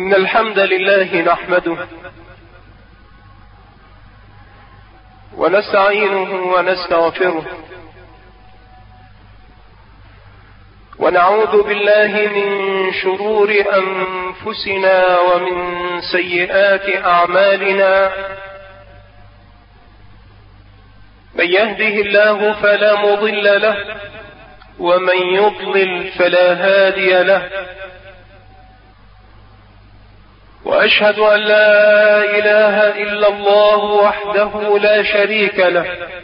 إن الحمد لله نحمده ونستعينه ونستغفره ونعوذ بالله من شرور أنفسنا ومن سيئات أعمالنا. من يهده الله فلا مضل له ومن يضلل فلا هادي له. وأشهد أن لا إله إلا الله وحده لا شريك له،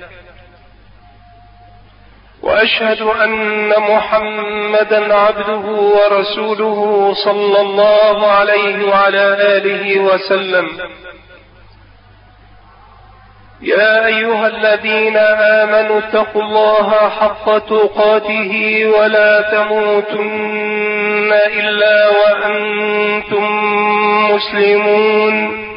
وأشهد أن محمدا عبده ورسوله صلى الله عليه وعلى آله وسلم. يا أيها الذين آمنوا اتقوا الله حق تقاته ولا تموتن إلا وأنتم مسلمون.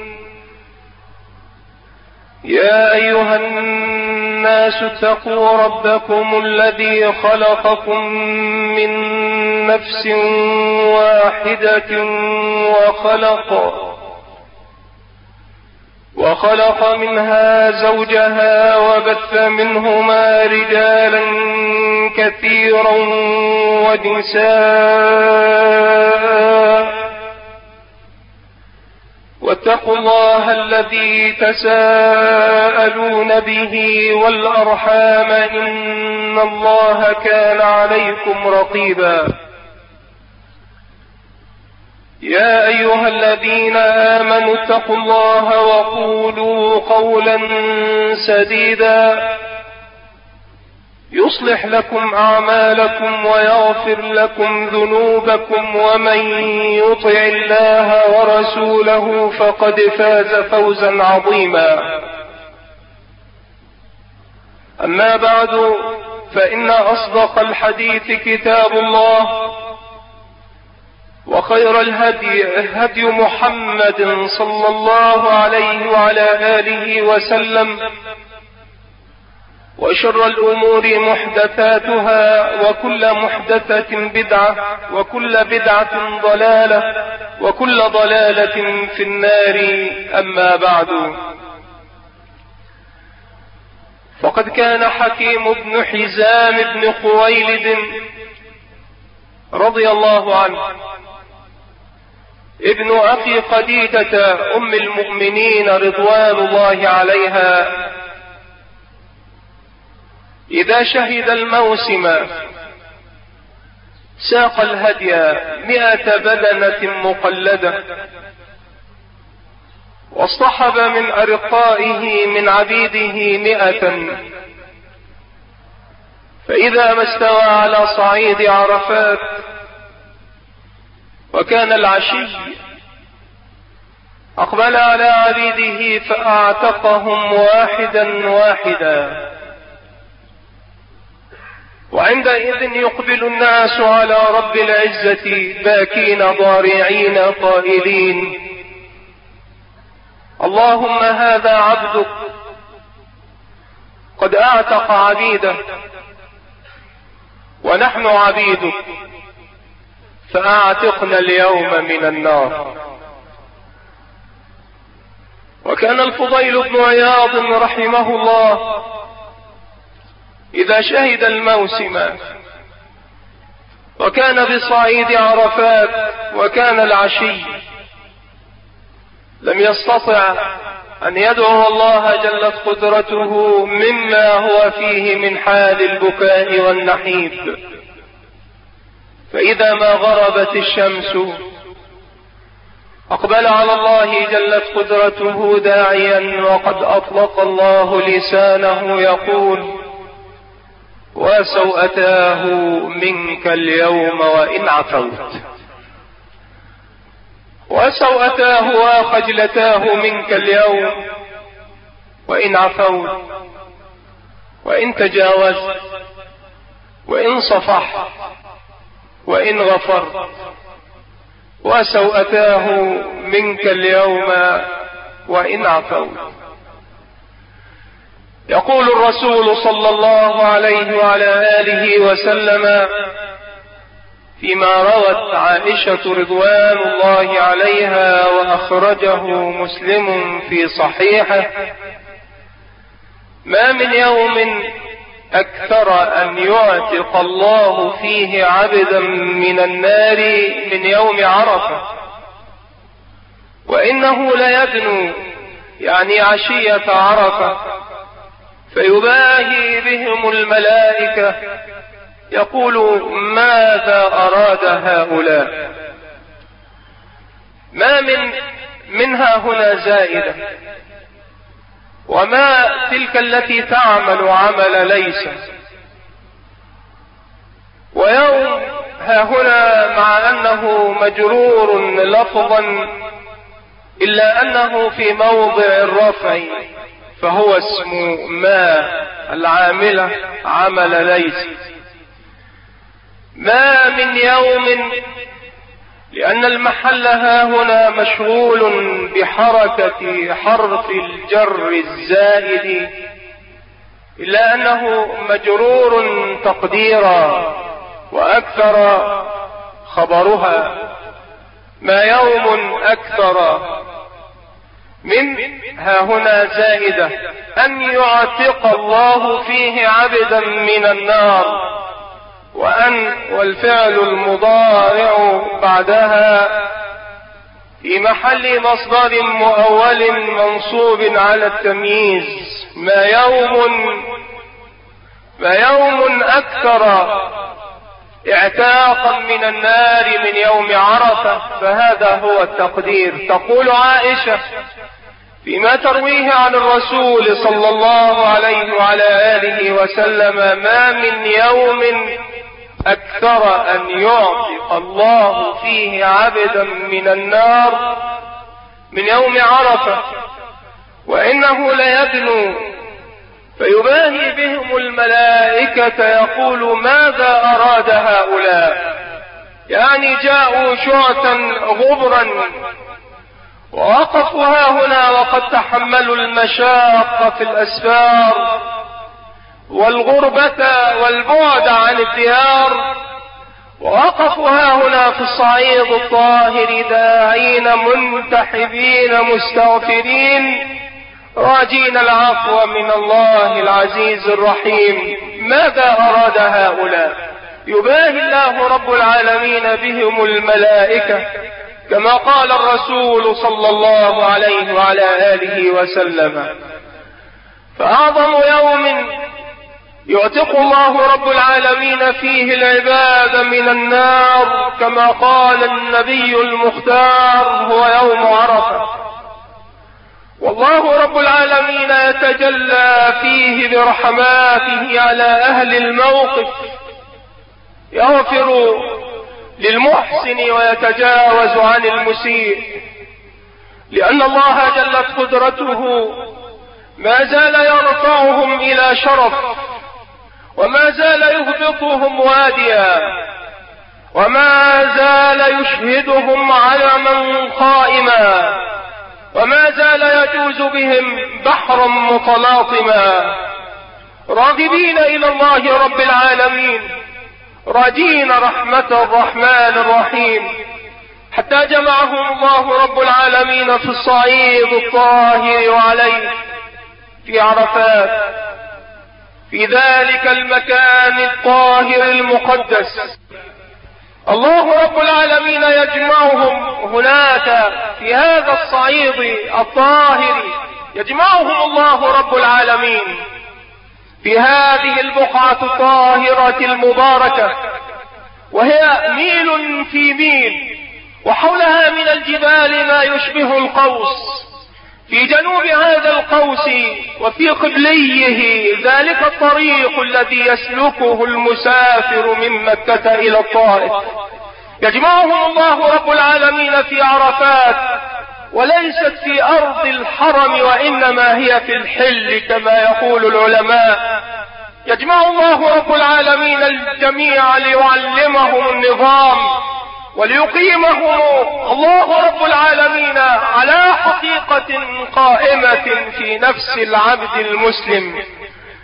يا أيها الناس اتقوا ربكم الذي خلقكم من نفس واحدة وخلق منها زوجها وبث منهما رجالا كثيرا ونساء. واتقوا الله الذي تساءلون به والأرحام إن الله كان عليكم رقيبا. يا أيها الذين آمنوا اتقوا الله وقولوا قولا سديدا يصلح لكم أعمالكم ويغفر لكم ذنوبكم، ومن يطع الله ورسوله فقد فاز فوزا عظيما. أما بعد، فإن أصدق الحديث كتاب الله، وخير الهدي هدي محمد صلى الله عليه وعلى آله وسلم، وشر الأمور محدثاتها، وكل محدثة بدعة، وكل بدعة ضلالة، وكل ضلالة في النار. أما بعد، فقد كان حكيم بن حزام بن خويلد رضي الله عنه ابن أخي خديجة أم المؤمنين رضوان الله عليها، إذا شهد الموسم ساق الهدي 100 بدنة مقلدة، واصطحب من أرقائه من عبيده 100. فإذا ما استوى على صعيد عرفات وكان العشي، أقبل على عبيده فأعتقهم واحدا واحدا. وعندئذ يقبل الناس على رب العزة باكين ضارعين قائلين: اللهم هذا عبدك قد أعتق عبيده، ونحن عبيدك، فأعتقنا اليوم من النار. وكان الفضيل بن عياض رحمه الله إذا شهد الموسم وكان بصعيد عرفات وكان العشي، لم يستطع أن يدعو الله جلت قدرته مما هو فيه من حال البكاء والنحيب. فإذا ما غربت الشمس أقبل على الله جلت قدرته داعيا، وقد أطلق الله لسانه يقول: وسوءتاه منك اليوم وإن عفوت، وسوءتاه وخجلتاه منك اليوم وإن عفوت، وإن تجاوزت، وإن صفحت، وإن غفرت، وسوءتاه منك اليوم وإن عفوت. يقول الرسول صلى الله عليه وعلى آله وسلم: فيما روت عائشة رضوان الله عليها وأخرجه مسلم في صحيحه: ما من يوم أكثر أن يعتق الله فيه عبدا من النار من يوم عرفة، وإنه ليدنو يعني عشية عرفة فيباهي بهم الملائكة يقول: ماذا أراد هؤلاء؟ ما منها هنا زائدة، وما تلك التي تعمل عمل ليس. ويوم ها هنا مع أنه مجرور لفظا إلا أنه في موضع الرفع، فهو اسم ما العاملة عمل ليس. ما من يوم، لأن المحل ها هنا مشغول بحركة حرف الجر الزائد، إلا أنه مجرور تقديرا وأكثر خبرها. ما يوم أكثر من ها هنا زائدة أن يعتق الله فيه عبدا من النار، وأن والفعل المضارع بعدها في محل مصدر مؤول منصوب على التمييز. ما يوم أكثر اعتاقا من النار من يوم عرفة، فهذا هو التقدير. تقول عائشة فيما ترويه عن الرسول صلى الله عليه وعلى آله وسلم: ما من يوم أكثر أن يعتق الله فيه عبدا من النار من يوم عرفة، وإنه ليدنو فيباهي بهم الملائكة يقول: ماذا أراد هؤلاء؟ يعني جاءوا شعثا غبرا ووقفوا ها هنا وقد تحملوا المشاق في الأسفار والغربة والبعد عن الديار، ووقفوا ها هنا في الصعيد الطاهر داعين منتحبين مستغفرين راجين العفو من الله العزيز الرحيم. ماذا أراد هؤلاء؟ يباهي الله رب العالمين بهم الملائكة، كما قال الرسول صلى الله عليه وعلى آله وسلم: فأعظم يوم يعتق الله رب العالمين فيه العباد من النار، كما قال النبي المختار، هو يوم عرفة. والله رب العالمين يتجلى فيه برحماته على أهل الموقف، يغفر للمحسن ويتجاوز عن المسيء، لأن الله جلت قدرته ما زال يرفعهم إلى شرف، وما زال يهبطهم واديا، وما زال يشهدهم علما قائما، وما زال يجوز بهم بحرا متلاطما، راغبين إلى الله رب العالمين، راجين رحمة الرحمن الرحيم، حتى جمعهم الله رب العالمين في الصعيد الطاهر وعليه في عرفات، في ذلك المكان الطاهر المقدس. الله رب العالمين يجمعهم هناك في هذا الصعيد الطاهر، يجمعهم الله رب العالمين في هذه البقعة الطاهرة المباركة، وهي ميل في ميل، وحولها من الجبال ما يشبه القوس. في جنوب هذا القوس وفي قبليه ذلك الطريق الذي يسلكه المسافر من مكة إلى الطائف. يجمعهم الله رب العالمين في عرفات، وليست في أرض الحرم، وإنما هي في الحل كما يقول العلماء. يجمع الله رب العالمين الجميع ليعلمهم النظام وليقيمهم الله رب العالمين على حقيقة قائمة في نفس العبد المسلم،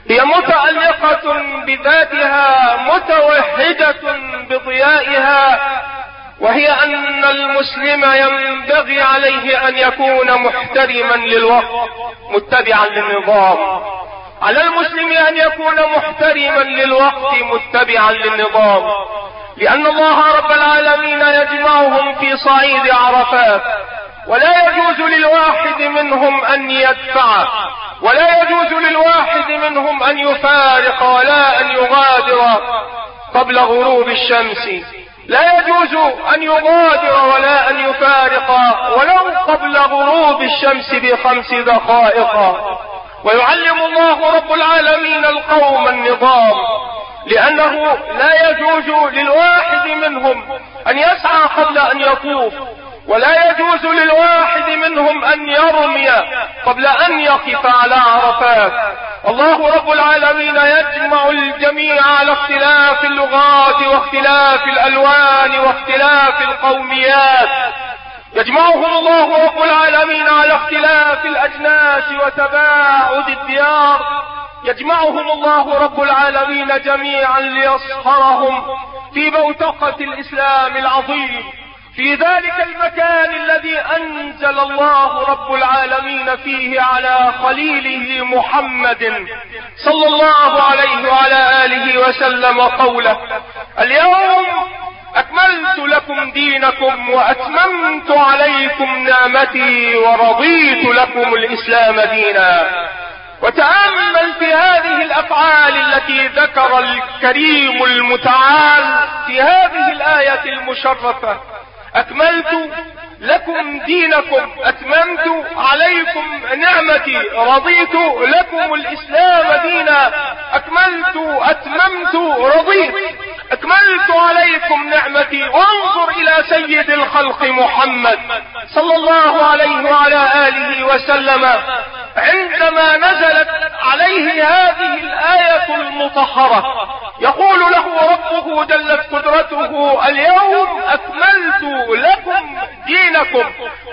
هي متعلقة بذاتها متوحدة بضيائها، وهي أن المسلم ينبغي عليه أن يكون محترما للوقت متبعا للنظام. على المسلم أن يكون محترما للوقت متبعا للنظام، لأن الله رب العالمين يجمعهم في صعيد عرفات، ولا يجوز للواحد منهم أن يدفع، ولا يجوز للواحد منهم أن يفارق ولا أن يغادر قبل غروب الشمس. لا يجوز أن يغادر ولا أن يفارق ولو قبل غروب الشمس ب5 دقائق. ويعلم الله رب العالمين القوم النظام، لأنه لا يجوز للواحد منهم أن يسعى قبل أن يطوف، ولا يجوز للواحد منهم أن يرمي قبل أن يقف على عرفات. الله رب العالمين يجمع الجميع على اختلاف اللغات واختلاف الألوان واختلاف القوميات، يجمعهم الله رب العالمين على اختلاف الأجناس وتباعد الديار، يجمعهم الله رب العالمين جميعا ليصهرهم في بوتقة الإسلام العظيم، في ذلك المكان الذي أنزل الله رب العالمين فيه على خليله محمد صلى الله عليه وعلى آله وسلم قوله: اليوم أكملت لكم دينكم وأتممت عليكم نعمتي ورضيت لكم الإسلام دينا. وتأمل في هذه الأفعال التي ذكر الكريم المتعال في هذه الآية المشرفة: أكملت لكم دينكم، أتممت عليكم نعمتي، رضيت لكم الإسلام دينا. أكملت، أتممت، رضيت، أكملت عليكم نعمتي. وانظر إلى سيد الخلق محمد صلى الله عليه وعلى آله وسلم عندما نزلت عليه هذه الآية المطهرة، يقول له ربه جلت قدرته: اليوم أكملت لكم دينكم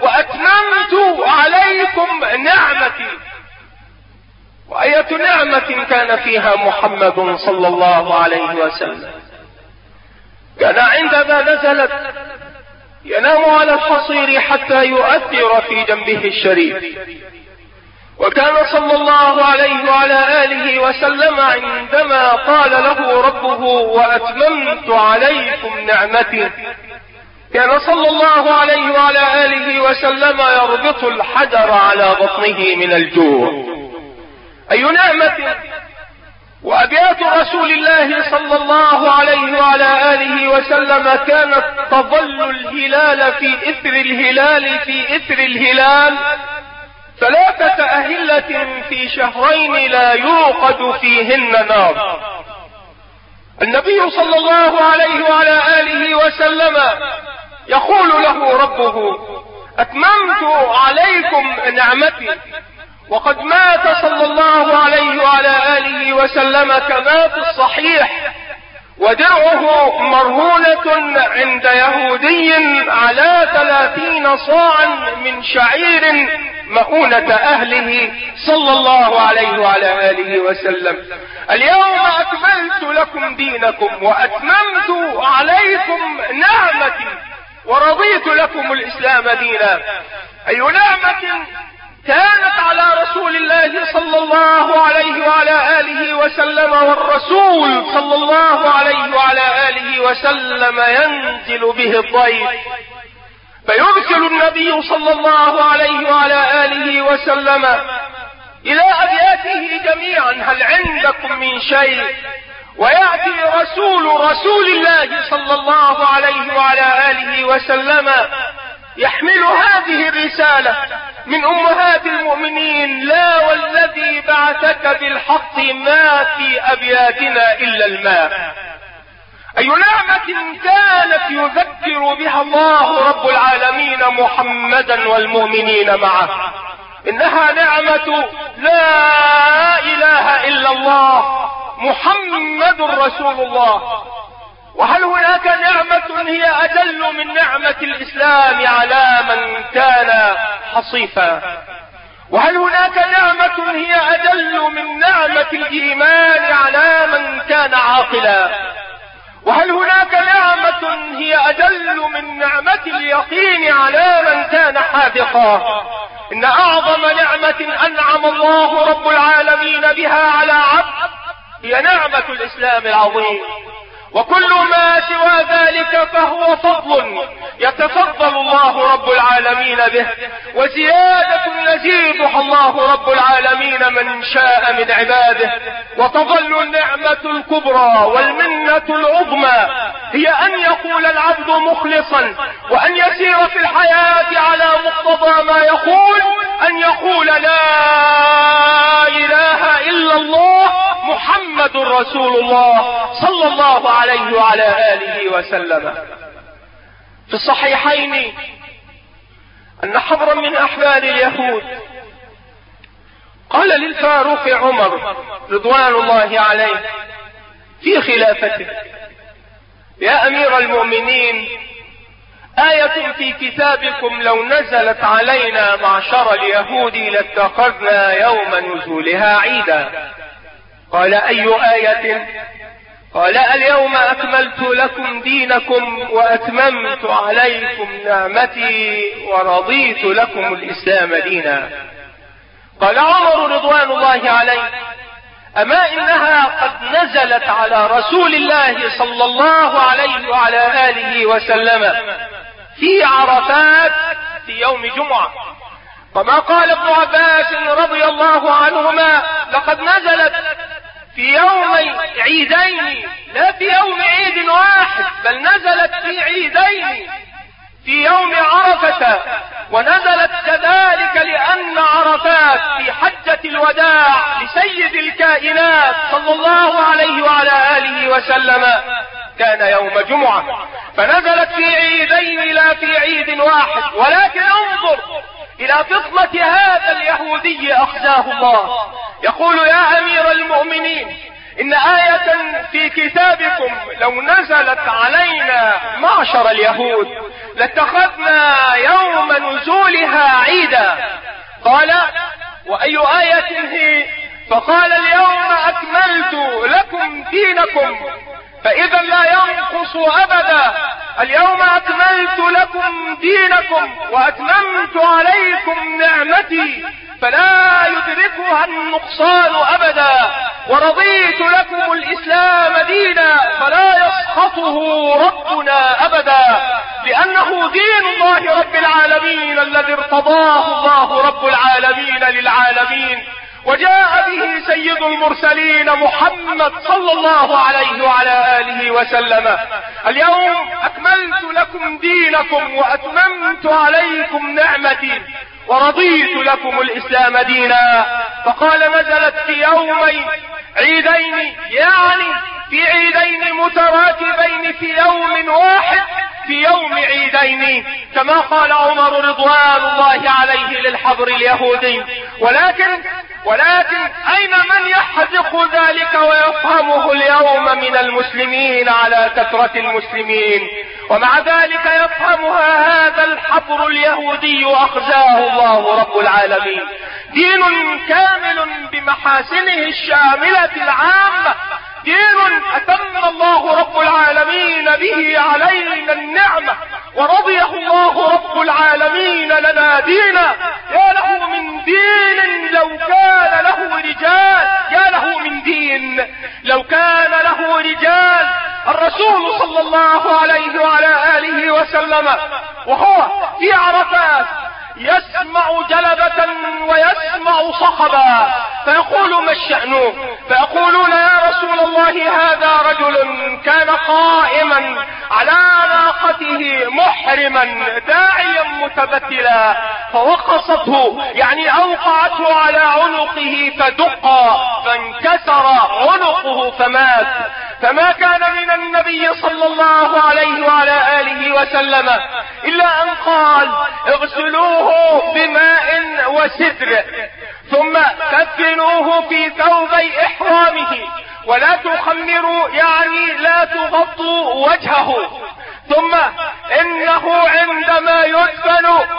وأتممت عليكم نعمتي. وأية نعمة كان فيها محمد صلى الله عليه وسلم؟ كان عندما نزلت ينام على الحصير حتى يؤثر في جنبه الشريف، وكان صلى الله عليه وعلى آله وسلم عندما قال له ربه: وأتممت عليكم نعمتي، كان صلى الله عليه وعلى آله وسلم يربط الحجر على بطنه من الجوع. أي نعمة! وأبيات رسول الله صلى الله عليه وعلى آله وسلم كانت تظل الهلال في إثر الهلال في إثر الهلال 3 أهلة في شهرين لا يوقد فيهن نار. النبي صلى الله عليه وعلى آله وسلم يقول له ربه: أتممت عليكم نعمتي. وقد مات صلى الله عليه وعلى آله وسلم كما في الصحيح، ودرعه مرهونة عند يهودي على 30 صاعا من شعير مؤونة أهله صلى الله عليه وعلى آله وسلم. اليوم أكملت لكم دينكم وأتممت عليكم نعمتي ورضيت لكم الإسلام دينا. أي نعمة كانت على رسول الله صلى الله عليه وعلى آله وسلم، والرسول صلى الله عليه وعلى آله وسلم ينزل به الضيف، فيرسل النبي صلى الله عليه وعلى آله وسلم إلى أبياته جميعا: هل عندكم من شيء؟ ويأتي رسول الله صلى الله عليه وعلى آله وسلم يحمل هذه الرسالة من أمهات المؤمنين: لا والذي بعثك بالحق ما في أبياتنا إلا الماء. أي نعمة كانت يذكر بها الله رب العالمين محمدا والمؤمنين معه. إنها نعمة لا إله إلا الله محمد رسول الله. وهل هناك نعمة هي أجل من نعمة الإسلام على من كان حصيفا؟ وهل هناك نعمة هي أجل من نعمة الإيمان على من كان عاقلا؟ وهل هناك نعمة هي أجل من نعمة اليقين على من كان حاذقا؟ إن أعظم نعمة أنعم الله رب العالمين بها على عبد هي نعمة الإسلام العظيم، وكل ما سوى ذلك فهو فضل يتفضل الله رب العالمين به، وزيادة يزيدها الله رب العالمين من شاء من عباده. وتظل النعمة الكبرى والمنة العظمى هي أن يقول العبد مخلصا وأن يسير في الحياة على مقتضى ما يقول، أن يقول لا إله إلا الله محمد رسول الله صلى الله عليه وعلى آله وسلم. في الصحيحين أن حبرا من أحبار اليهود قال للفاروق عمر رضوان الله عليه في خلافته: يا أمير المؤمنين، آية في كتابكم لو نزلت علينا معشر اليهود لاتخذنا يوم نزولها عيدا. قال: أي آية؟ قال: اليوم أكملت لكم دينكم وأتممت عليكم نعمتي ورضيت لكم الإسلام دينا. قال عمر رضوان الله عليه: أما إنها قد نزلت على رسول الله صلى الله عليه وعلى آله وسلم في عرفات في يوم جمعة، كما قال ابن عباس رضي الله عنهما: لقد نزلت في يوم عيدين، لا في يوم عيد واحد، بل نزلت في عيدين، في يوم عرفة، ونزلت كذلك لأن عرفات في حجة الوداع لسيد الكائنات صلى الله عليه وعلى آله وسلم كان يوم جمعة، فنزلت في عيدين لا في عيد واحد. ولكن انظر إلى فطنة هذا اليهودي أخزاه الله، يقول: يا أمير المؤمنين، إن آية في كتابكم لو نزلت علينا معشر اليهود لاتخذنا يوم نزولها عيدا. قال: وأي آية هي؟ فقال: اليوم أكملت لكم دينكم، فإذا لا ينقص أبدا. اليوم أكملت لكم دينكم وأتممت عليكم نعمتي فلا يدركها النقصان أبدا، ورضيت لكم الإسلام دينا فلا يسخطه ربنا أبدا، لأنه دين الله رب العالمين الذي ارتضاه الله رب العالمين للعالمين، وجاء به سيد المرسلين محمد صلى الله عليه وعلى آله وسلم. اليوم أكملت لكم دينكم وأتممت عليكم نعمتي ورضيت لكم الإسلام دينا. فقال: نزلت في يومين عيدين، يعني في عيدين متراكبين في يوم واحد، في يوم عيدين، كما قال عمر رضوان الله عليه للحبر اليهودي. ولكن أين من يحذق ذلك ويفهمه اليوم من المسلمين على كثرة المسلمين؟ ومع ذلك يفهمها هذا الحبر اليهودي أخزاه الله رب العالمين. دين كامل بمحاسنه الشاملة العامة، دين أتم الله رب العالمين به علينا النعمة ورضيه الله رب العالمين لنا دينا. يا له من دين لو كان له رجال، يا له من دين لو كان له رجال. الرسول صلى الله عليه وعلى آله وسلم وهو في عرفات يسمع جلبة ويسمع صخبا، فيقول: ما الشأن؟ فيقولون: يا رسول الله، هذا رجل كان قائما على ناقته محرما داعيا متبتلا، فوقصته، يعني أوقعته على عنقه فدق فانكسر عنقه فمات. فما كان من النبي صلى الله عليه وعلى آله وسلم إلا أن قال: اغسلوه بماء وسدر، ثم كفنوه في ثوبي إحرامه، ولا تخمروا، يعني لا تغطوا وجهه. ثم إنه عندما يدفن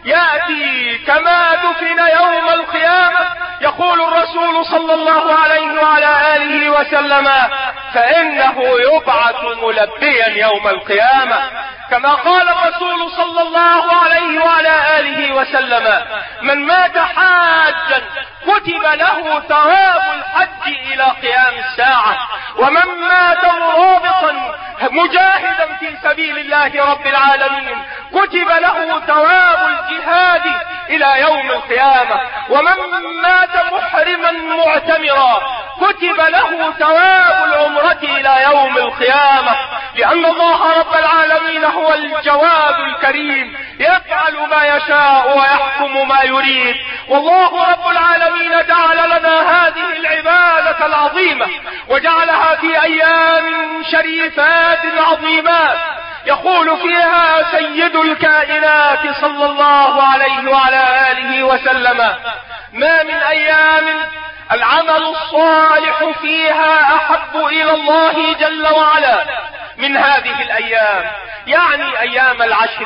يأتي كما دفن يوم القيامة. يقول الرسول صلى الله عليه وعلى آله وسلم: فإنه يبعث ملبيا يوم القيامة. كما قال الرسول صلى الله عليه وعلى آله وسلم: من مات حاجا كتب له ثواب الحج إلى قيام الساعة، ومن مات مرابطا مجاهدا في سبيل الله رب العالمين كتب له ثواب الجهاد إلى يوم القيامة، ومن مات محرما معتمرا كتب له ثواب العمرة إلى يوم القيامة. لأن الله رب العالمين هو الجواد الكريم، يفعل ما يشاء ويحكم ما يريد. والله رب العالمين جعل لنا هذه العبادة العظيمة، وجعلها في أيام شريفات عظيمات، يقول فيها سيد الكائنات صلى الله عليه وعلى آله وسلم: ما من أيام العمل الصالح فيها أحب إلى الله جل وعلا من هذه الأيام، يعني أيام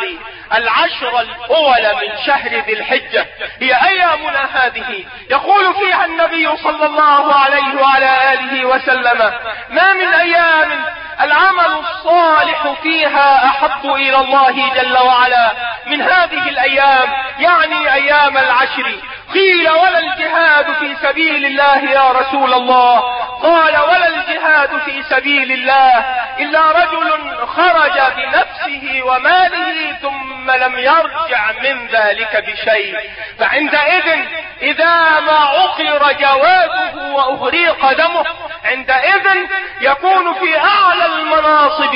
العشر الأول من شهر ذي الحجة، هي أيامنا هذه. يقول فيها النبي صلى الله عليه وعلى آله وسلم: ما من أيام العمل الصالح فيها أحب إلى الله جل وعلا من هذه الأيام، يعني أيام العشر. قيل: ولا الجهاد في سبيل الله يا رسول الله؟ قال: ولا الجهاد في سبيل الله إلا رجل خرج بنفسه وماله ثم لم يرجع من ذلك بشيء. فعندئذ إذا ما عقر جواده وأهريق دمه، عندئذ يكون في أعلى المناصب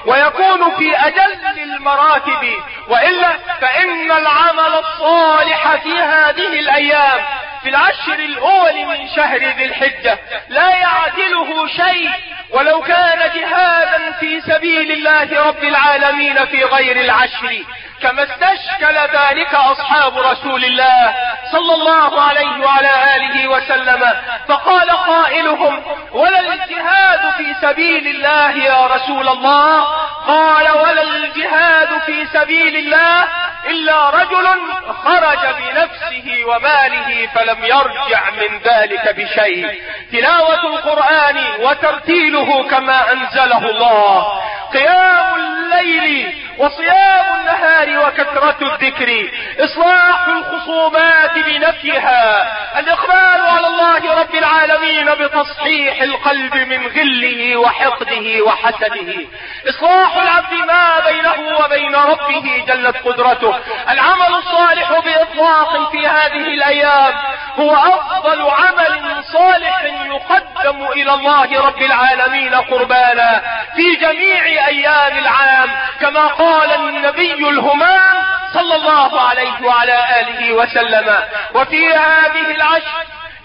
ويكون في أجل المراتب. وإلا فإن العمل الصالح في هذه الأيام في العشر الأول من شهر ذي الحجة لا يعدله شيء ولو كان جهادا في سبيل الله رب العالمين في غير العشر، كما استشكل ذلك أصحاب رسول الله صلى الله عليه وعلى آله وسلم. فقال قائلهم: ولا الجهاد في سبيل الله يا رسول الله؟ قال: ولا الجهاد في سبيل الله إلا رجل خرج بنفسه وماله فلم يرجع من ذلك بشيء. تلاوة القرآن وترتيله كما أنزله الله، قيام الليل وصيام النهار وكثرة الذكر، إصلاح الخصومات بنفيها، الإقبال على الله رب العالمين بتصحيح القلب من غله وحقده وحسده، إصلاح العبد ما بينه وبين ربه جلت قدرته. العمل الصالح بإطلاق في هذه الأيام هو أفضل عمل صالح يقدم إلى الله رب العالمين قربانا في جميع أيام العام، كما قال النبي الهمام صلى الله عليه وعلى آله وسلم: وفي هذه العشر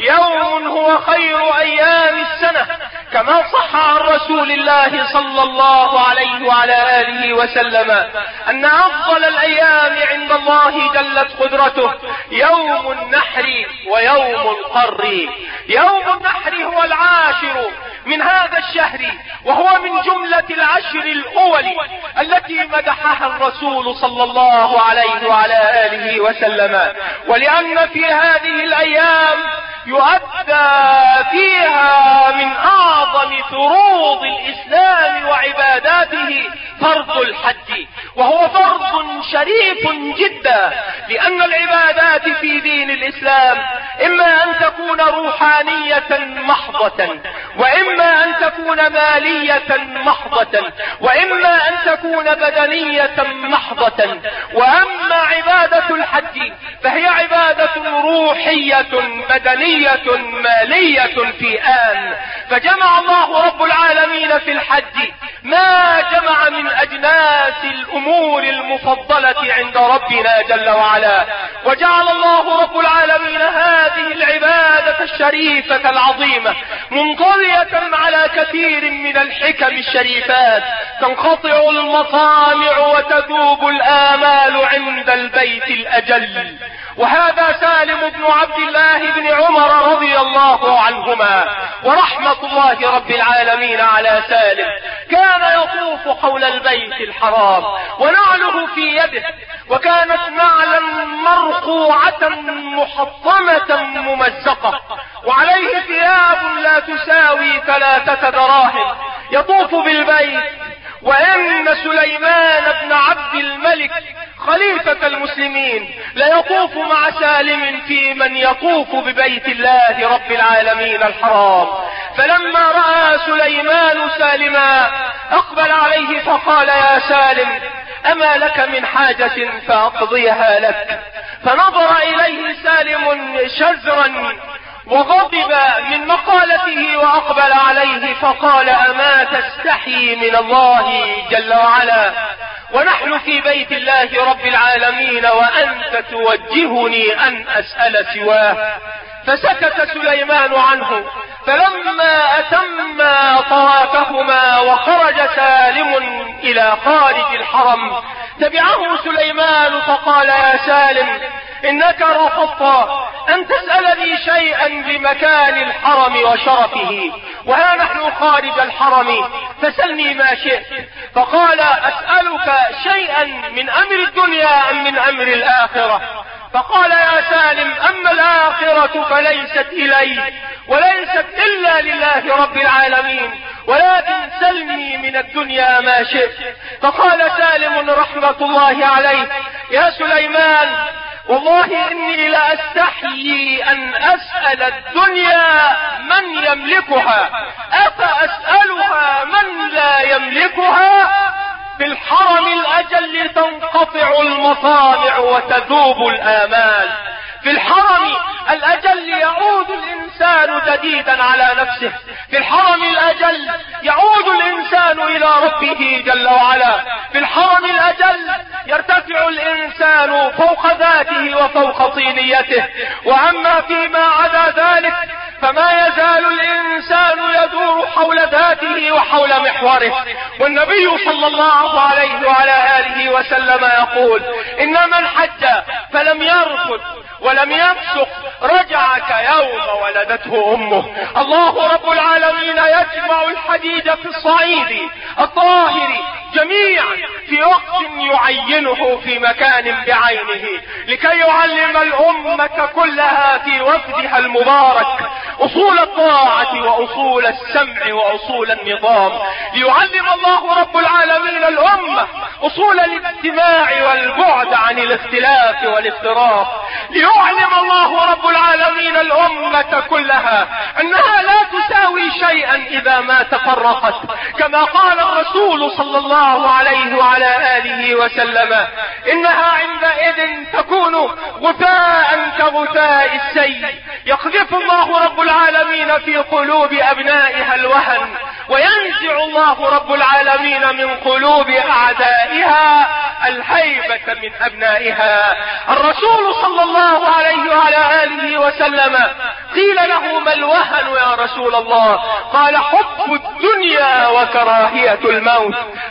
يوم هو خير أيام السنة، كما صح عن رسول الله صلى الله عليه وعلى آله وسلم أن أفضل الأيام عند الله جلت قدرته يوم النحر ويوم القر. يوم النحر هو العاشر من هذا الشهر، وهو من جملة العشر الأول التي مدحها الرسول صلى الله عليه وعلى آله وسلم، ولأن في هذه الأيام يؤدى فيها من أعظم فروض الإسلام وعباداته فرض الحج، وهو فرض شريف جدا، لأن العبادات في دين الإسلام إما أن تكون روحانية محضة، وإما أن تكون مالية محضة، وإما أن تكون بدنية محضة. وأما عبادة الحج فهي عبادة روحية بدنية مالية في آن. فجمع الله رب العالمين في الحج ما جمع من أجناس الأمور المفضلة عند ربنا جل وعلا، وجعل الله رب العالمين هذه العبادة الشريفة العظيمة منطلقة متولية على كثير من الحكم الشريفات، تنقطع المطامع وتذوب الآمال عند البيت الأجل. وهذا سالم بن عبد الله بن عمر رضي الله عنهما ورحمة الله رب العالمين على سالم، كان يطوف حول البيت الحرام ونعله في يده، وكانت نعلا مرقوعة محطمة ممزقة، وعليه ثياب لا تساوي 3 دراهم، يطوف بالبيت. وإن سليمان بن عبد الملك خليفة المسلمين ليطوف مع سالم في من يطوف ببيت الله رب العالمين الحرام. فلما رأى سليمان سالما أقبل عليه فقال: يا سالم، أما لك من حاجة فأقضيها لك؟ فنظر إليه سالم شزرا وغضب من مقالته وأقبل عليه فقال: أما تستحي من الله جل وعلا ونحن في بيت الله رب العالمين وأنت توجهني أن أسأل سواه؟ فسكت سليمان عنه. فلما أتم طوافهما وخرج سالم إلى خارج الحرم تبعه سليمان فقال: يا سالم، إنك رفضت أن تسألني شيئا بمكان الحرم وشرفه، وها نحن خارج الحرم، فسلني ما شئت. فقال: أسألك شيئا من أمر الدنيا أم من أمر الآخرة؟ فقال: يا سالم، أما الآخرة فليست إلي وليست إلا لله رب العالمين، ولكن سلني من الدنيا ما شئت. فقال سالم رحمة الله عليه: يا سليمان، والله إني لأستحيي أن أسأل الدنيا من يملكها، أفأسألها من لا يملكها؟ في الحرم الأجل تنقطع المطامع وتذوب الآمال. في الحرم الأجل يعود الإنسان جديدا على نفسه، في الحرم الأجل يعود الإنسان إلى ربه جل وعلا، في الحرم الأجل يرتفع الإنسان فوق ذاته وفوق طينيته. وأما فيما عدا ذلك فما يزال الإنسان يدور حول ذاته وحول محوره. والنبي صلى الله عليه وعلى آله وسلم يقول: إن من حج فلم يرفث ولم يفسق رجع كيوم ولدته أمه. الله رب العالمين يجمع الحديد في الصعيد الطاهر جميعا في وقت يعينه في مكان بعينه، لكي يعلم الأمة كلها في وفدها المبارك أصول الطاعة وأصول السمع وأصول النظام، ليعلم الله رب العالمين الأمة أصول الاجتماع والبعد عن الاختلاف والافتراق، ليعلم الله رب العالمين الأمة كلها أنها لا تساوي شيئا إذا ما تفرقت، كما قال الرسول صلى الله عليه وعلى آله وسلم: إنها عندئذ تكون غثاء كغثاء السيل، يقذف الله رب العالمين في قلوب أبنائها الوهن، وينزع الله رب العالمين من قلوب أعدائها الهيبة من أبنائها. الرسول صلى الله عليه وعلى آله وسلم قيل له: ما الوهن يا رسول الله؟ قال: حب الدنيا وكراهية الموت.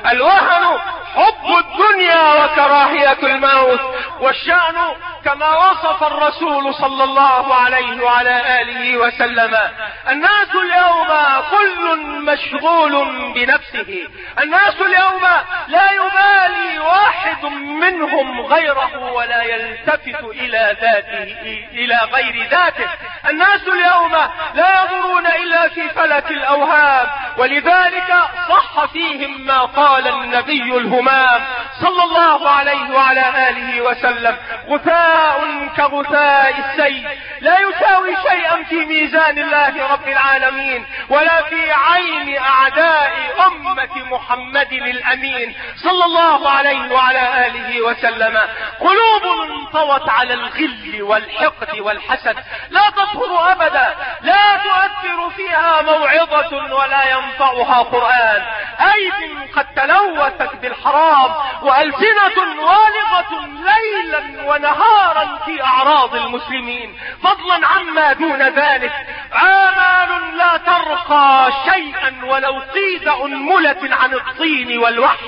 الوهن حب الدنيا وكراهية الموت. والشأن كما وصف الرسول صلى الله عليه وعلى آله وسلم: الناس اليوم كل مشغول بنفسه، الناس اليوم لا يبالي واحد منهم غيره ولا يلتفت إلى ذاته إلى غير ذاته، الناس اليوم لا ينظرون إلا في فلك الأوهام. ولذلك صح فيهم ما قال النبي الهمام صلى الله عليه وعلى آله وسلم: غثاء كغثاء السيل، لا يساوي شيئا في ميزان الله رب العالمين ولا في عين أعداء أمة محمد الأمين صلى الله عليه وعلى آله وسلم. قلوب انطوت على الغل والحقد والحسد لا تطهر أبدا، لا تؤثر فيها موعظة ولا ينفعها قرآن، أيد قد تلوثت بالحرام وألسنة والغة ليلا ونهارا في أعراض المسلمين، فضلا عما دون ذلك آمال لا ترقى شيئا ولو قيد أنملة عن الطين والوحي،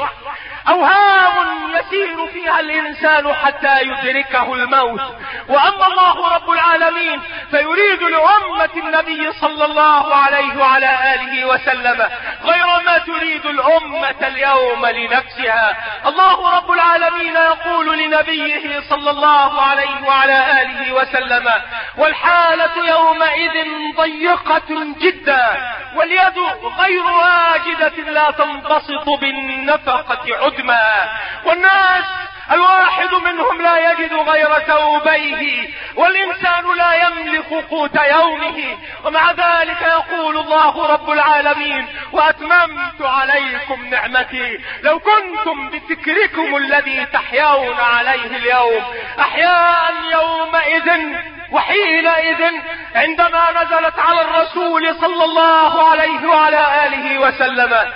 أوهام يسير فيها الإنسان حتى يدركه الموت. وأما الله رب العالمين فيريد لأمة النبي صلى الله عليه وعلى آله وسلم غير ما تريد الأمة اليوم لنفسها. الله رب العالمين يقول لنبيه صلى الله عليه وعلى آله وسلم: والحالة يومئذ ضيقة جدا واليد غير واجدة لا تنبسط بالنفقة عدما، والناس الواحد منهم لا يجد غير ثوبيه، والإنسان لا يملك قوت يومه. ومع ذلك يقول الله رب العالمين: وأتممت عليكم نعمتي. لو كنتم بفكركم الذي تحيون عليه اليوم أحياء يومئذ وحينئذ عندما نزلت على الرسول صلى الله عليه وعلى آله وسلم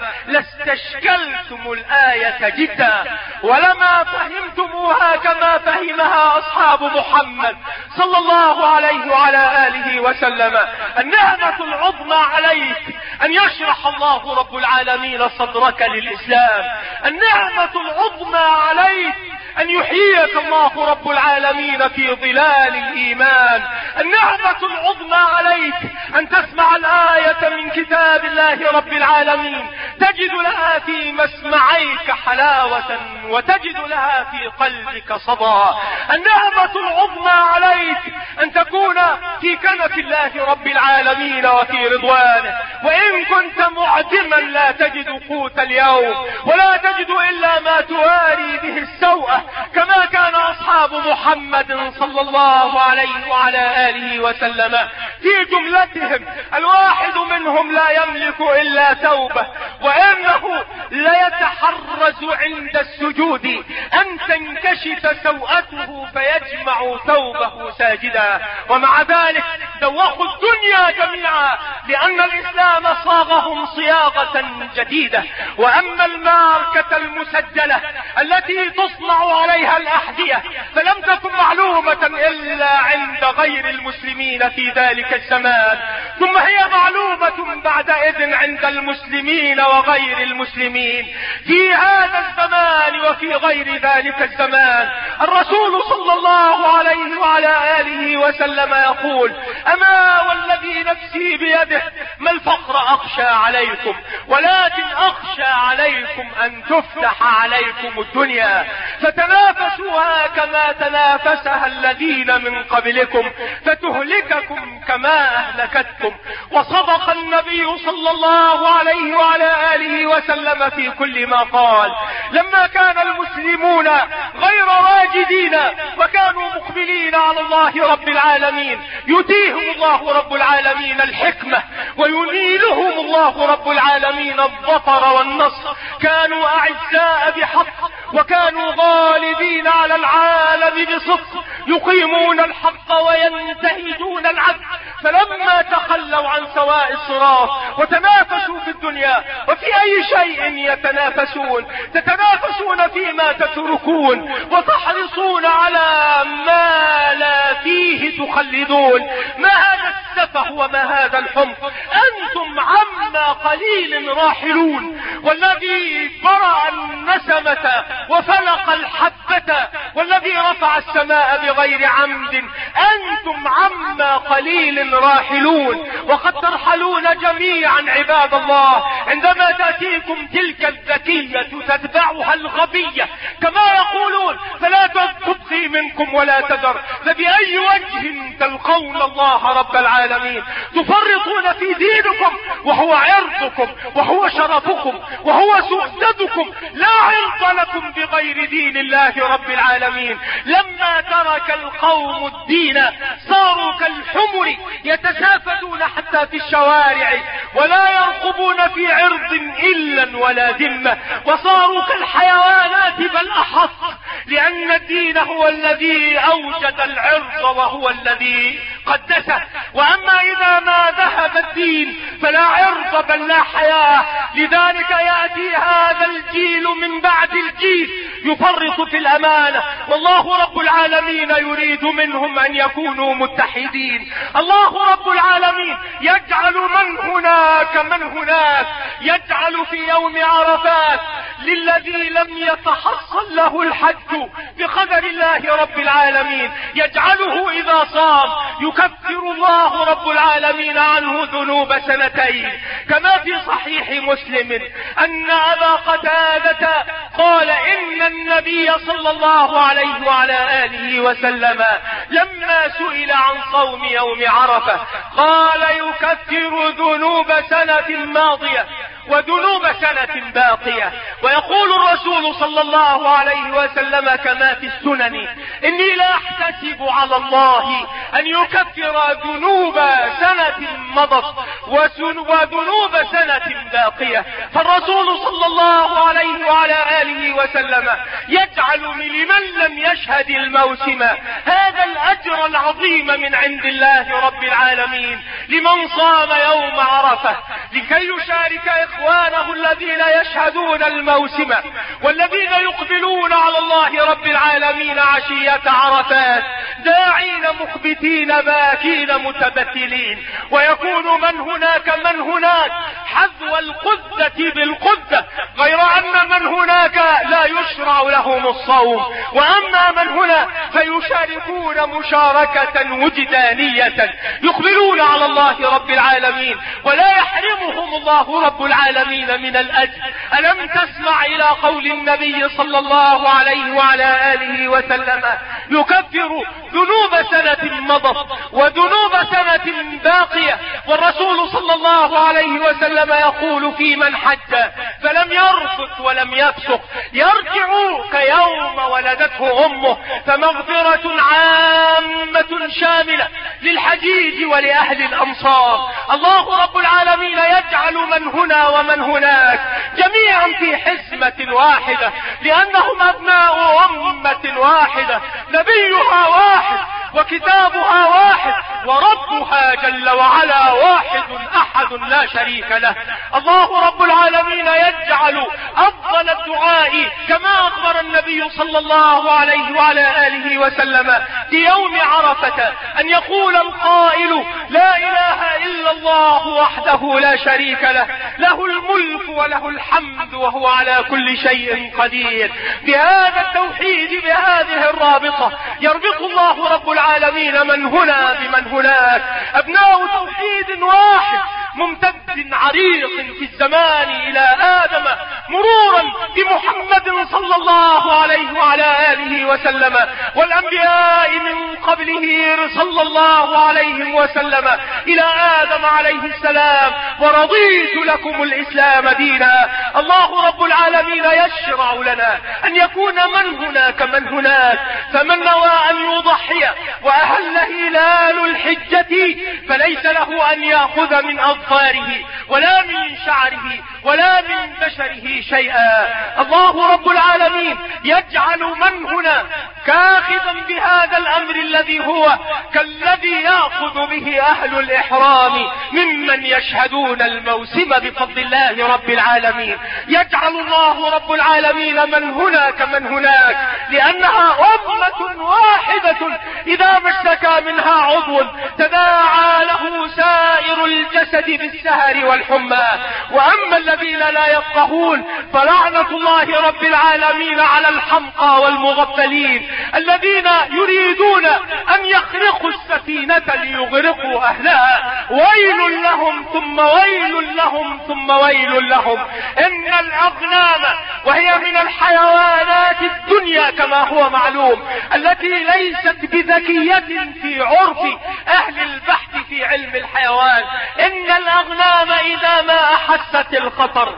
لاستشكلتم الآية جدا ولما فهمتموها كما فهمها أصحاب محمد صلى الله عليه وعلى آله وسلم. النعمة العظمى عليك أن يشرح الله رب العالمين صدرك للإسلام. النعمة العظمى عليك أن يحييك الله رب العالمين في ظلال الإيمان. النعمة العظمى عليك أن تسمع الآية من كتاب الله رب العالمين تجد لها في مسمعيك حلاوة وتجد لها في قلبك صدى. النعمة العظمى عليك أن تكون في كنف الله رب العالمين وفي رضوانه، وإن كنت معدما لا تجد قوت اليوم ولا تجد إلا ما تواري به السوءة كما كان أصحاب محمد صلى الله عليه وعلى آله وسلم. في جملتهم الواحد منهم لا يملك إلا ثوبه، وإنه ليتحرز عند السجود أن تنكشف سوءته فيجمع ثوبه ساجدا. ومع ذلك دوخوا الدنيا جميعا لأن الإسلام صاغهم صياغة جديدة. وأما الماركة المسجلة التي تصنع عليها الأحذية فلم تكن معلومة إلا عند غير المسلمين في ذلك الزمان، ثم هي معلومة بعدئذ عند المسلمين وغير المسلمين في هذا الزمان وفي غير ذلك الزمان. الرسول صلى الله عليه وعلى آله وسلم يقول: أما والذي نفسي بيده ما الفقر أخشى عليكم ولكن أخشى عليكم أن تفتح عليكم الدنيا فتنافسوها كما تنافسها الذين من قبلكم فتهلككم كما أهلكتكم. وصدق النبي صلى الله عليه وعلى آله وسلم في كل ما قال. لما كان المسلمون غير واجدين وكانوا مقبلين على الله رب العالمين يتيهم الله رب العالمين الحكمة وينيلهم الله رب العالمين الظفر والنصر. كانوا أعزاء بحق وكانوا غالبين على العالم بصدق، يقيمون الحق وينتهجون العدل. فلما تخلوا عن سواء الصراط وتنافسوا في الدنيا وفي أي شيء يتنافسون، تتنافسون فيما تتركون وتحرصون على ما لا فيه تخلدون. ما هذا السفه وما هذا الحمق؟ أنتم عما قليل راحلون، والذي برأ النسمة وفلق الحبة والذي رفع السماء بغير عمد أنتم عما قليل راحلون. وقد ترحلون جميعا عباد الله عندما تأتيكم تلك الذكية تتبعها الغبية كما يقولون فلا تبقي منكم ولا تذر. فبأي وجه تلقون الله رب العالمين؟ تفرطون في دينكم وهو عرضكم وهو شرفكم وهو سؤددكم. لا عرض لكم بغير دين الله رب العالمين. لما ترك القوم الدين صاروا كالحمر يتسافدون حتى في الشوارع ولا يرقبون في عرض إلا ولا ذمة، وصاروا كالحيوانات بل أحط لأن الدين هو الذي أوجد العرض وهو الذي قدسه. وأما إذا ما ذهب الدين فلا عرض بل لا حياة. لذلك يأتي هذا الجيل من بعد الجيل يفرط في الأمانة، والله رب العالمين يريد منهم أن يكونوا متحدين. الله رب العالمين يجعل من هناك من هناك، يجعل في يوم عرفات للذي لم يتحصل له الحج بقدر الله رب العالمين، يجعله إذا صام يكفر الله رب العالمين عنه ذنوب سنتين. كما في صحيح مسلم أن أبا قتادة قال إن النبي صلى الله عليه وعلى آله وسلم لما سئل عن صوم يوم عرفة قال يكفر ذنوب سنة ماضية وذنوب سنة باقية. ويقول الرسول صلى الله عليه وسلم كما في السنن إني لا أحتسب على الله أن يكفر ذنوب سنة مضت وذنوب سنة باقية. فالرسول صلى الله عليه وعلى آله وسلم يجعل لمن لم يشهد الموسم هذا الأجر العظيم من عند الله رب العالمين لمن صام يوم عرفة، لكي يشارك إخوانه الذين يشهدون الموسم والذين يقبلون على الله رب العالمين عشية عرفات داعين مخبتين باكين متبتلين. ويكون من هناك من هناك حذو القدة بالقدة، غير أن من هناك لا يشرع لهم الصوم، وأما من هنا فيشاركون مشاركة وجدانية يقبلون على الله رب العالمين ولا يحرمهم الله رب العالمين من الأجر. ألم تسمع إلى قول النبي صلى الله عليه وعلى آله وسلم يكفر ذنوب سنة مضت وذنوب سنة باقية. والرسول صلى الله عليه وسلم يقول في من حج فلم يرفث ولم يفسق يرجع كيوم ولدته أمه. فمغفرة عامة شاملة للحجيج ولأهل الأمصار. الله رب العالمين يجعل من هنا ومن هناك جميعا في حزمة واحدة، لأنهم أبناء أمة واحدة، نبيها واحد وكتابها واحد وربها جل وعلا واحد أحد لا شريك له. الله رب العالمين يجعل أفضل الدعاء كما أخبر النبي صلى الله عليه وعلى آله وسلم في يوم عرفة أن يقول القائل لا إله إلا الله وحده لا شريك له، له الملك وله الحمد وهو على كل شيء قدير. بهذا التوحيد بهذه الرابطة يربط الله رب العالمين من هنا بمن هناك، أبناء توحيد واحد ممتد عريق في الزمان إلى آدم مرورا بمحمد صلى الله عليه وعلى آله وسلم والأنبياء من قبله صلى الله عليه وسلم إلى آدم عليه السلام، ورضيت لكم الإسلام دينا. الله رب العالمين يشرع لنا أن يكون من هناك من هناك. فمن نوى أن يضحي وأهل هلال الحجة فليس له أن يأخذ من أظفاره ولا من شعره ولا من بشره شيئا. الله رب العالمين يجعل من هنا كاخذا بهذا الأمر الذي هو كالذي يأخذ به أهل الإحرام ممن يشهدون الموسم بفضل الله رب العالمين. يجعل الله رب العالمين من هناك من هناك، لأنها أمة واحدة إذا ما اشتكى منها عضو تداعى له سائر الجسد بالسهر والحمى. وأما الذين لا يفقهون فلعنة الله رب العالمين على الحمقى والمغفلين الذين يريدون أن يخرقوا السفينة ليغرقوا أهلها. ويل لهم ثم ويل لهم ثم ويل لهم. إن الأغنام وهي من الحيوانات الدنيا كما هو معلوم التي ليست بذكية في عرف أهل البحث في علم الحيوان، إن الأغنام إذا ما أحست الخطر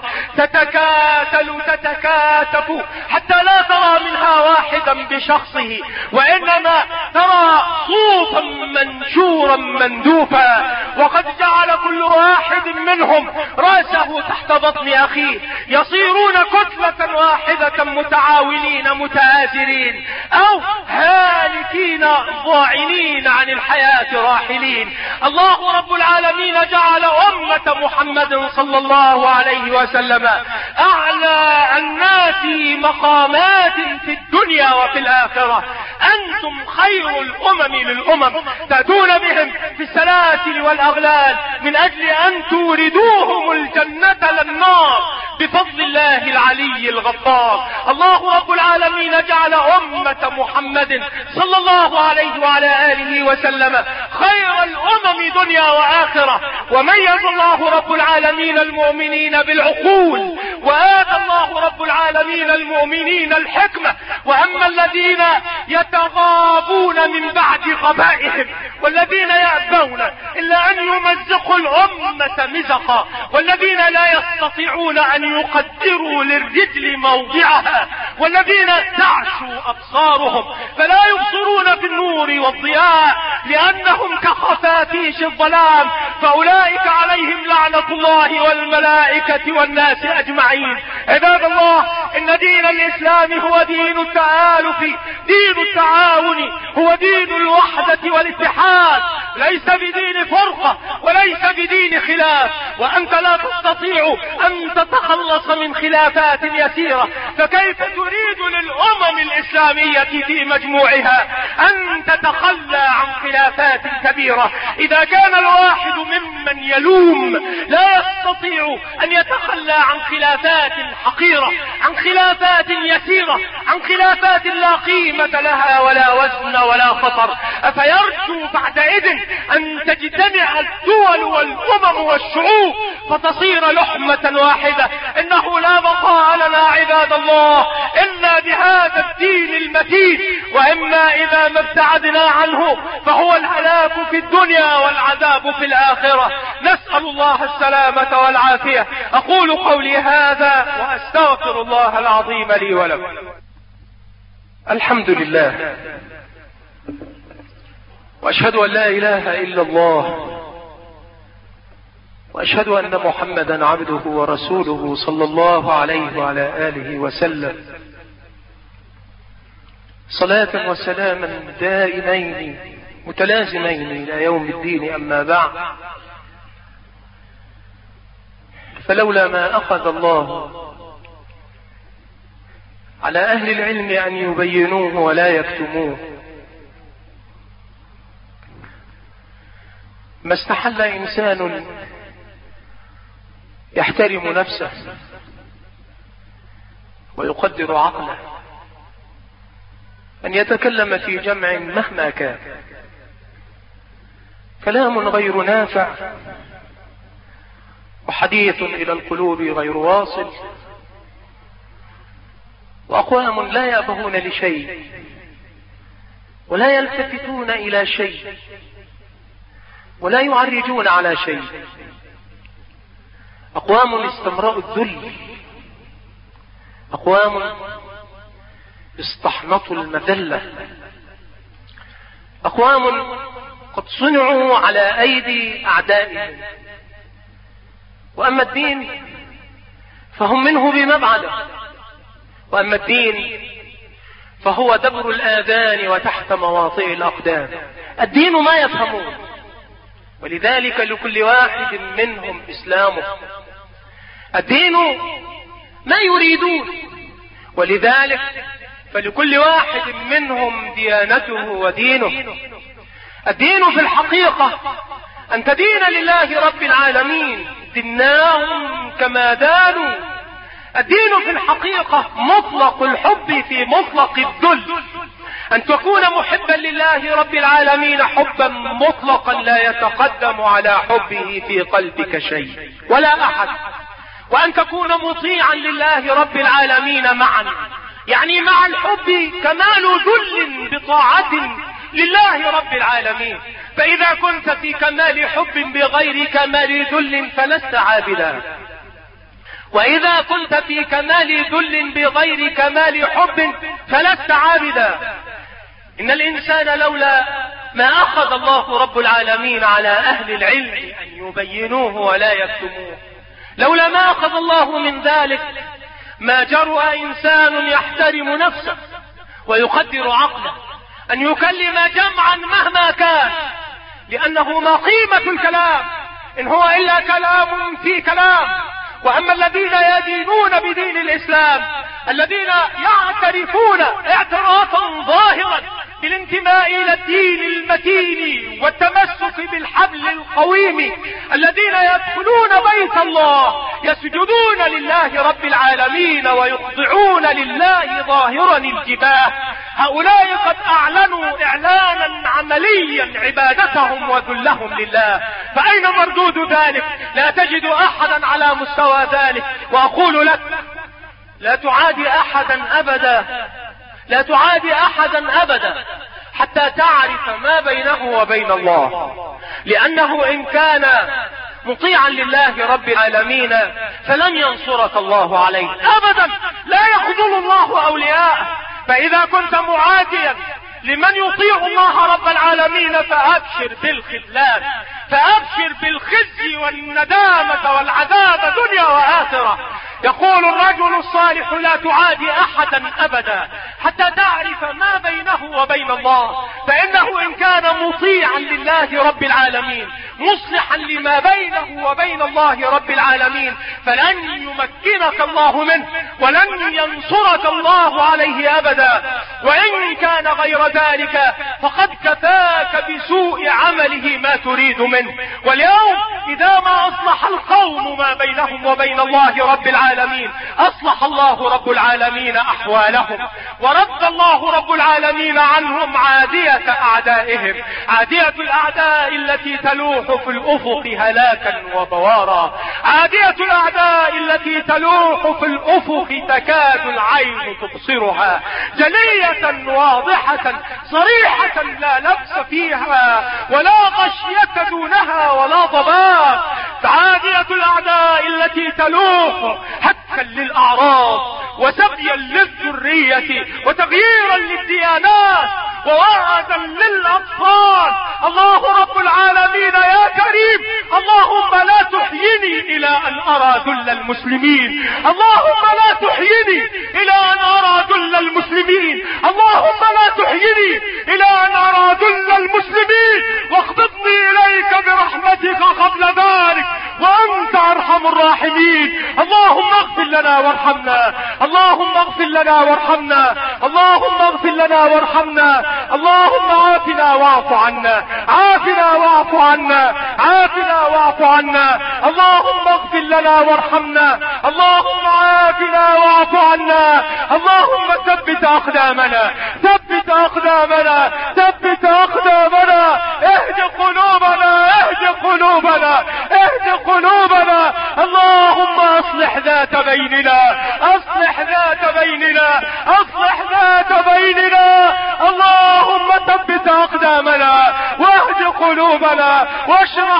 تتكاتف حتى لا ترى منها واحدا بشخصه، وإنما ترى صوفا منشورا مندوفا. وقد جعل كل كل واحد منهم رأسه تحت بطن أخيه، يصيرون كتلة واحدة متعاونين متآزرين، أو هالكين ضاعنين عن الحياة راحلين. الله رب العالمين جعل أمة محمد صلى الله عليه وسلم أعلى الناس مقامات في الدنيا وفي الآخرة. أنتم خير الأمم للأمم، تأتون بهم في السلاسل والأغلال من أجل أن توردوهم الجنة للنار بفضل الله العلي الغفار. الله رب العالمين جعل أمة محمد صلى الله عليه وعلى آله وسلم خير الأمم دنيا وآخرة، وميز الله رب العالمين المؤمنين بالعقول، وآتى الله رب العالمين المؤمنين الحكمة. وأما الذين يتغابون من بعد غبائهم والذين يأبون إلا أن يمزقوا الأمة مزقا، والذين لا يستطيعون أن يقدروا للرجل موضعها، والذين تعشو أبصارهم فلا يبصرون في النور والضياء لأنهم كخفافيش الظلام، فأولئك عليهم لعنة الله والملائكة والناس أجمعين. عباد الله، إن دين الإسلام هو دين التآلف، دين التعاون، هو دين الوحدة والاتحاد، ليس بدين فرقة وليس بدين خلاف. وأنت لا تستطيع أن تتخلص من خلافات يسيرة، فكيف تريد للأمم الإسلامية في مجموعها أن تتخلى عن خلافات كبيرة؟ إذا كان الواحد ممن يلوم لا يستطيع أن يتخلى عن خلافات حقيرة، عن خلافات يسيرة، عن خلافات لا قيمة لها ولا وزن ولا خطر، أفيرجو بعدئذ أن تجتمع الدول والأمم والشعوب فتصير لحمة واحدة؟ إنه لا بقاء لنا عباد الله إلا بهذا الدين المتين، وإما إذا ما ابتعدنا عنه فهو الهلاك في الدنيا والعذاب في الآخرة. نسأل الله السلامة والعافية. أقول قولي هذا وأستغفر الله العظيم لي ولكم. الحمد لله، وأشهد أن لا إله إلا الله، وأشهد أن محمدا عبده ورسوله صلى الله عليه وعلى آله وسلم، صلاة وسلاما دائمين متلازمين إلى يوم الدين. أما بعد، فلولا ما أخذ الله على أهل العلم أن يبينوه ولا يكتموه ما استحل إنسان يحترم نفسه ويقدر عقله أن يتكلم في جمع مهما كان، كلام غير نافع وحديث إلى القلوب غير واصل، وأقوام لا يأبهون لشيء ولا يلتفتون إلى شيء ولا يعرجون على شيء، أقوام استمرأوا الذل، أقوام استحنطوا المذلة، أقوام قد صنعوا على أيدي أعدائهم. وأما الدين فهم منه بمبعد، وأما الدين فهو دبر الآذان وتحت مواطئ الأقدام. الدين ما يفهمون، ولذلك لكل واحد منهم إسلامه. الدين ما يريدون، ولذلك فلكل واحد منهم ديانته ودينه. الدين في الحقيقة أن تدين لله رب العالمين، ديناهم كما دانوا. الدين في الحقيقة مطلق الحب في مطلق الذل، أن تكون محبا لله رب العالمين حبا مطلقا لا يتقدم على حبه في قلبك شيء ولا أحد، وأن تكون مطيعا لله رب العالمين معا، يعني مع الحب كمال ذل بطاعة لله رب العالمين. فإذا كنت في كمال حب بغير كمال ذل فلست عابدا، وإذا كنت في كمال ذل بغير كمال حب فلست عابدا. إن الإنسان لولا ما أخذ الله رب العالمين على أهل العلم أن يبينوه ولا يكتموه. لولا ما أخذ الله من ذلك ما جرؤ إنسان يحترم نفسه ويقدر عقله أن يكلم جمعا مهما كان، لأنه ما قيمة الكلام إن هو إلا كلام في كلام. وأما الذين يدينون بدين الإسلام، الذين يعترفون اعترافا ظاهرا بالانتماء إلى الدين المتين والتمسك بالحبل القويم، الذين يدخلون بيت الله يسجدون لله رب العالمين ويخضعون لله ظاهرا الجباه، هؤلاء قد أعلنوا إعلانا عمليا عبادتهم وذلهم لله. فأين مردود ذلك؟ لا تجد أحدا على مستوى ذلك. وأقول لك لا تعادي أحدا أبدا، لا تعادي أحدا أبدا حتى تعرف ما بينه وبين الله، لأنه إن كان مطيعا لله رب العالمين فلن ينصرك الله عليه أبدا. لا يخذل الله أولياءه. فإذا كنت معاديا لمن يطيع الله رب العالمين فأبشر بالخذلان، فأبشر بالخزي والندامة والعذاب دنيا وآخرة. يقول الرجل الصالح لا تعادي أحدا أبدا حتى تعرف ما بينه وبين الله، فإنه إن كان مطيعا لله رب العالمين مصلحا لما بينه وبين الله رب العالمين فلن يمكنك الله منه ولن ينصرك الله عليه أبدا. وإن كان غير ذلك فقد كفاك بسوء عمله ما تريد منه. واليوم إذا ما أصلح القوم ما بينهم وبين الله رب العالمين أصلح الله رب العالمين أحوالهم، ورد الله رب العالمين عنهم عادية أعدائهم، عادية الأعداء التي تلوح في الأفق هلاكا وبوارا، عادية الأعداء التي تلوح في الأفق تكاد العين تبصرها، جلية واضحة صريحة لا لبس فيها ولا غشية دونها ولا ضباب، عادية الأعداء التي تلوح حكا للأعراض وسبيا للذرية وتغييرا للديانات ووعدا للأطفال. الله رب العالمين يا كريم اللهم لا تحيني إلى أن أرى ذل المسلمين، اللهم لا تحيني إلى أن أرى ذل المسلمين، اللهم لا تحيني إلى أن أرى ذل المسلمين، واخطبني إليك برحمتك قبل ذلك وأنت أرحم الراحمين. اللهم اغفر لنا وارحمنا، اللهم اغفر لنا وارحمنا، اللهم اغفر لنا وارحمنا، اللهم عافنا واعف عنا، عافنا واعف عنا، عافنا واعف عنا، اللهم اغفر لنا وارحمنا، اللهم عافنا واعف عنا، اللهم ثبت أقدامنا، ثبت أقدامنا، ثبت أقدامنا، اهد قلوبنا، اهد قلوبنا، اهد قلوبنا. اللهم اصلح ذات بيننا، اصلح ذات بيننا، اصلح ذات بيننا. اللهم ثبت أقدامنا واهد قلوبنا واشرح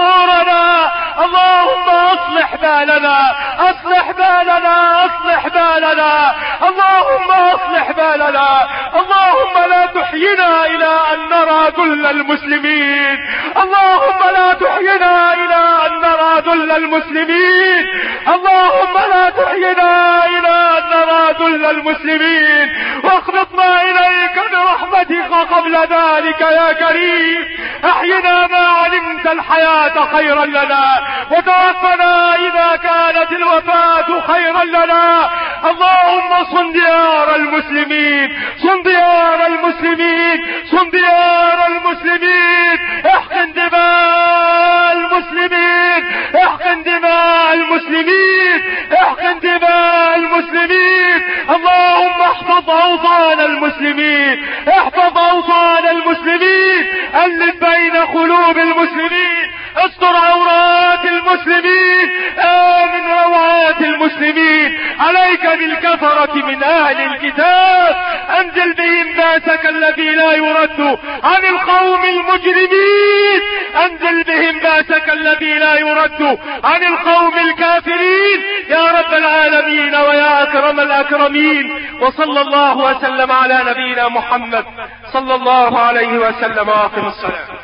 صدورنا. اللهم اصلح بالنا، اصلح بالنا، اصلح بالنا، اللهم اصلح بالنا. اللهم لا تحينا إلى أن نرى ذل المسلمين، اللهم لا تحينا إلى أن نرى ذل المسلمين، اللهم لا تحينا إلى أن نرى ذل المسلمين، واخلطنا إليك برحمتك قبل ذلك يا كريم. احينا ما علمت الحياة خيرا لنا، وتوفنا إذا كانت الوفاة خيرا لنا. اللهم صن ديار المسلمين، صن ديار المسلمين، صن ديار المسلمين، احقن دماء المسلمين، احقن دماء المسلمين، احقن دماء المسلمين. اللهم احفظ أوطان المسلمين، احفظ أوطان المسلمين، ألف بين قلوب المسلمين، استر عورات المسلمين، آمن روعات المسلمين. عليك بالكفرة من أهل الكتاب، أنزل بهم باسك الذي لا يرد عن القوم المجرمين، أنزل بهم باسك الذي لا يرد عن القوم الكافرين يا رب العالمين ويا أكرم الأكرمين، وصلى الله وسلم على نبينا محمد صلى الله عليه وسلم. واقم الصلاة.